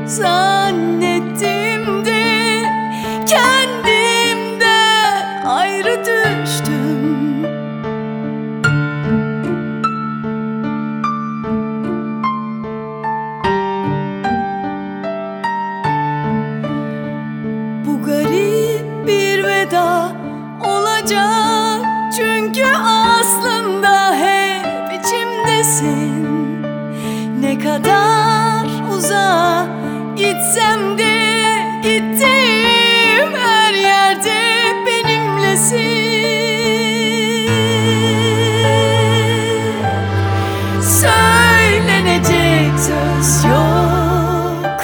zannettim de kendimden ayrı düştüm. Bu garip bir veda olacak, çünkü aslında hep içimdesin. Ne kadar uzağa gitsem de gittiğim her yerde benimlesin. Söylenecek söz yok,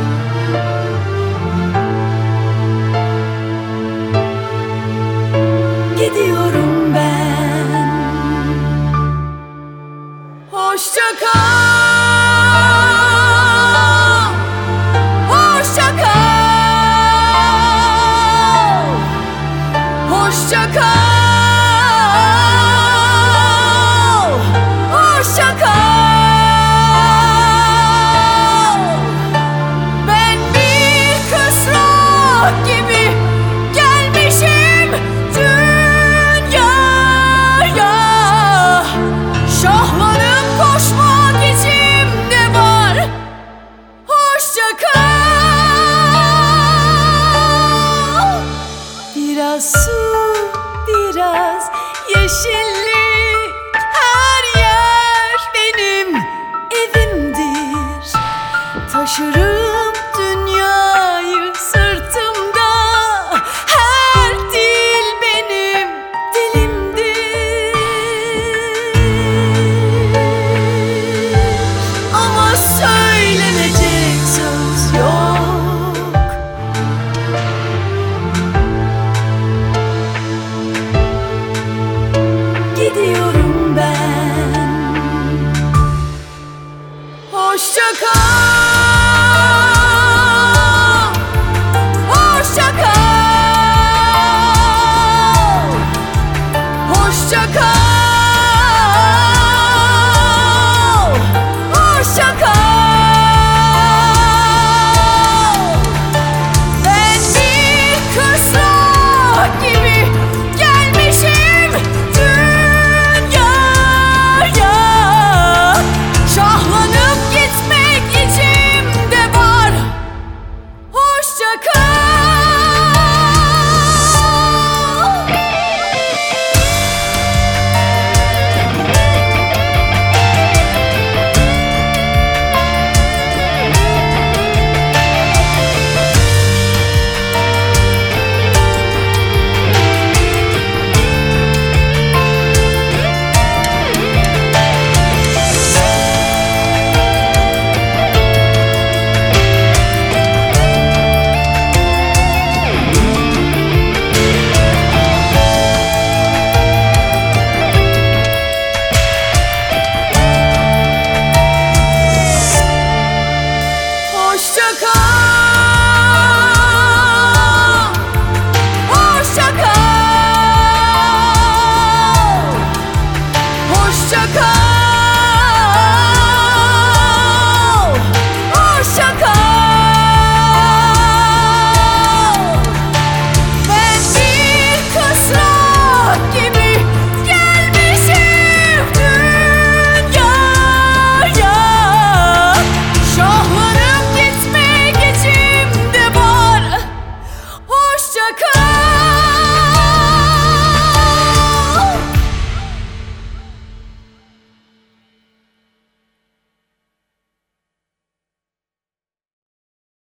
gidiyorum ben. Hoşça kal, hoşça kal, hoşça kal, hoşça kal. Ben bir kısrak gibi gelmişim dünyaya. Şahlanıp koşmak içimde var. Hoşça kal. Biraz su, biraz yeşillik, her yer benim evimdir. Taşırım dünyayı sırtımda, her dil benim dilimdir. Ama söylenecek söz yok, gidiyorum ben. Hoşça kal, hoşça kal, hoşça kal, hoşça kal. Ben bir kısrak gibi gelmişim dünyaya. Şahlanıp gitmek içimde var. Hoşça kal. Hoşça kal.